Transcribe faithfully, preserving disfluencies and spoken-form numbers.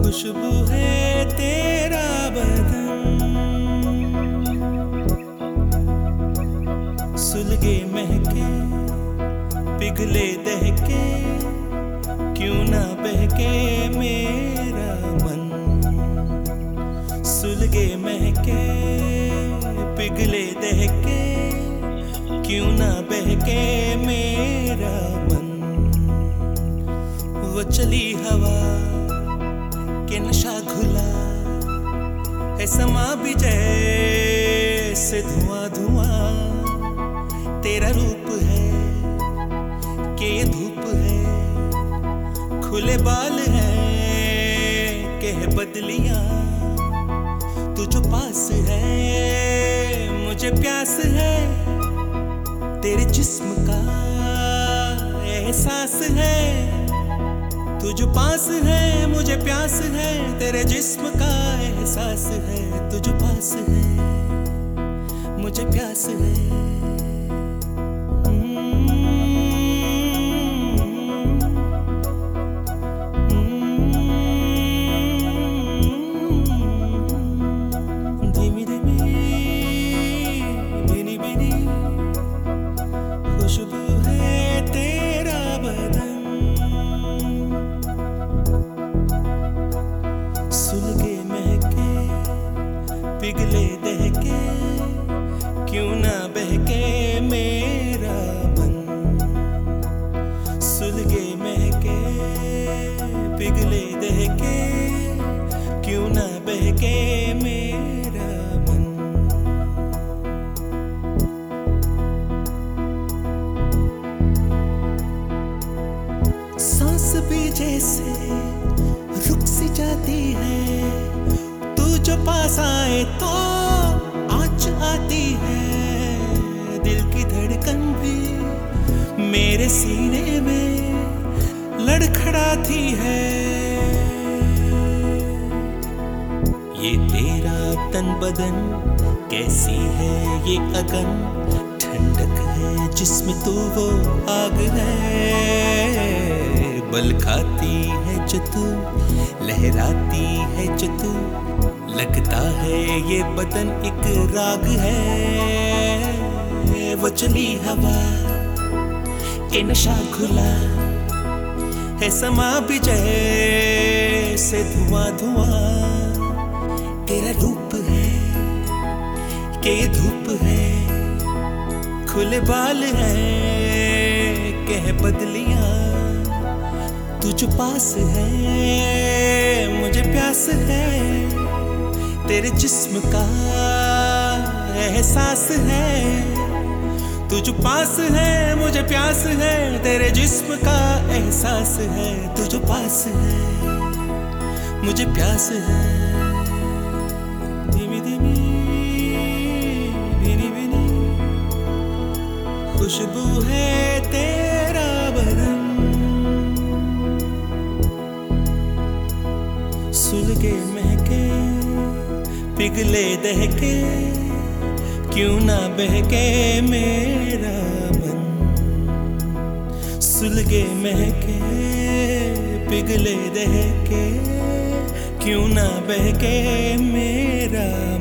खुशबू है तेरा बदन, सुलगे महके पिघले दहके, क्यों ना बहके मेरा मन। सुलगे महके पिघले दहके, क्यों ना बहके मेरा मन। वो चली हवा के नशा घुला है, समा भी जैसे धुआं धुआं। तेरा रूप है कि ये धूप है, खुले बाल है कि है बदलियां। तू जो पास है मुझे प्यास है, तेरे जिस्म का एहसास है। तू जो पास है मुझे प्यास है, तेरे जिस्म का एहसास है। तू जो पास है मुझे प्यास है। धीमी धीमी भीनी भीनी खुशबू है तेरा बदन, सुलगे महके पिघले दहके, क्यों ना बहके मेरा मन। सुलगे महके पिघले दहके, क्यों ना बहके मेरा मन। सांस भी जैसे रुक सी जाती है, तू जो पास आए तो आँच आती है। दिल की धड़कन भी मेरे सीने में लड़खड़ाती है। ये तेरा तन बदन कैसी है ये अगन, ठंडक है जिसमें तू वो आग है। बल खाती है जो तू, लहराती है जो तू, लगता है ये बदन एक राग है। वो चली हवा के नशा घुला है, समा भी जैसे धुआं धुआं। तेरा रूप है कि ये धूप है, खुले बाल है कि है बदलियां। तू जो पास है मुझे प्यास है, तेरे जिस्म का एहसास है। तू जो पास है मुझे प्यास है, तेरे जिस्म का एहसास है। तू जो पास है मुझे प्यास है। धीमी धीमी भीनी भीनी खुशबू है तेरा बदन, सुलगे महके पिघले दहके, क्यों ना बहके मेरा मन। सुलगे महके पिघले दहके, क्यों ना बहके मेरा